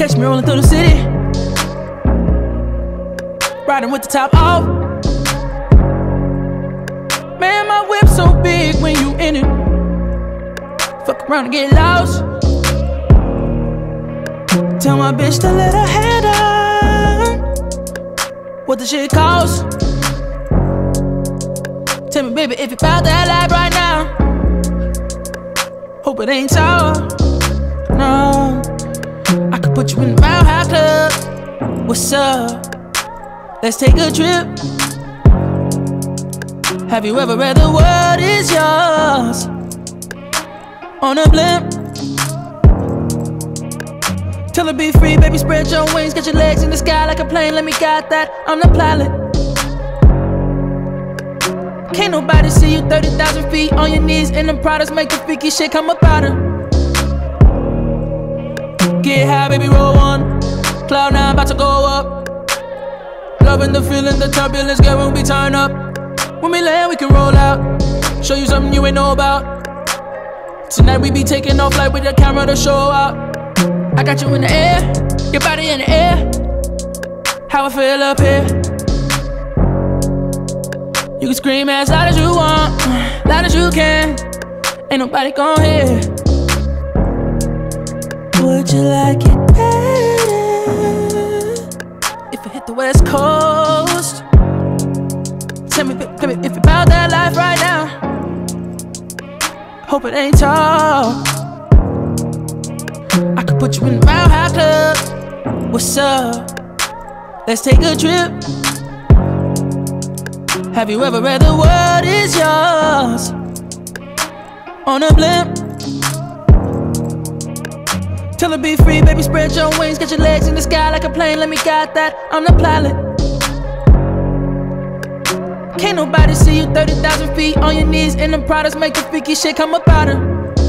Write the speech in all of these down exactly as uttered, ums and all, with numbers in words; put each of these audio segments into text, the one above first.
Catch me rolling through the city, riding with the top off. Man, my whip so big when you in it. Fuck around and get lost. Tell my bitch to let her head down. What the shit cost? Tell me, baby, if you bout that life right now. Hope it ain't sour. No, I could put you in the Mile High Club. What's up? Let's take a trip. Have you ever read The World Is Yours on a blimp? Tell her be free, baby, spread your wings. Get your legs in the sky like a plane. Let me guide that, I'm the pilot. Can't nobody see you thirty thousand feet on your knees in them products. Make the freaky shit come up out her. Get high, baby, roll one. Cloud nine, about to go up. Loving the feeling, the turbulence, girl, when we turn up. When we land, we can roll out. Show you something you ain't know about. Tonight we be taking off like with the camera to show out. I got you in the air, your body in the air. How I feel up here. You can scream as loud as you want, loud as you can. Ain't nobody gon' hear. Would you like it better if I hit the West Coast? Tell me, tell me if you bout that life right now. Hope it ain't tall. I could put you in the Mile High Club. What's up? Let's take a trip. Have you ever read The World Is Yours on a blimp? Tell her be free, baby, spread your wings. Get your legs in the sky like a plane. Let me guide that, I'm the pilot. Can't nobody see you thirty thousand feet on your knees in them products. Make the freaky shit come up out her.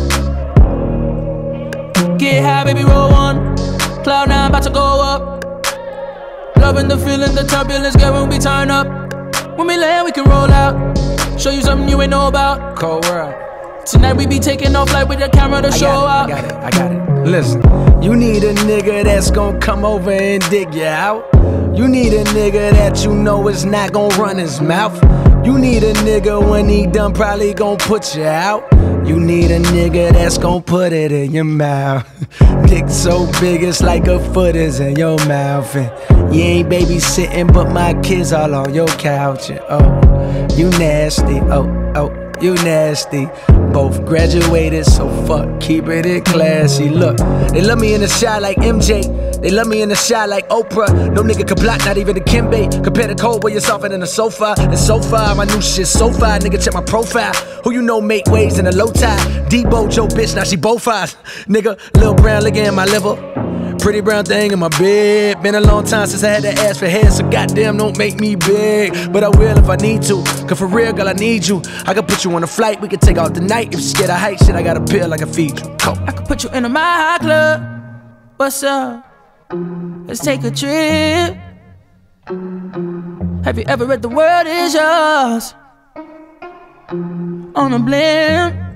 Get high, baby, roll one. Cloud nine, about to go up. Loving the feeling, the turbulence, girl, when we turn up. When we land, we can roll out. Show you something you ain't know about. Cold world. Tonight we be taking off like with the camera to I show out. I got it, I got it. Listen, you need a nigga that's gon' come over and dig you out. You need a nigga that you know is not gon' run his mouth. You need a nigga when he done probably gon' put you out. You need a nigga that's gon' put it in your mouth. Dick so big it's like a foot is in your mouth. And you ain't babysitting but my kids all on your couch. And oh, you nasty, oh, oh, you nasty. Both graduated, so fuck, keep it in classy. Look, they love me in the shot like M J. They love me in the shot like Oprah. No nigga can block, not even the Kimbe. Compare the cold where you're softer than the sofa. And so far, my new shit so far. Nigga, check my profile. Who you know make waves in a low tide? Debo, Joe, bitch, now she both eyes. Nigga, Lil Brown looking at my liver. Pretty brown thing in my bed. Been a long time since I had to ask for head, so goddamn don't make me big. But I will if I need to, cause for real, girl, I need you. I can put you on a flight, we can take out the night. If you're scared of height, shit, I got a pill, I can feed you. Come. I could put you in a Mile High Club. What's up? Let's take a trip. Have you ever read The World Is Yours on a blimp?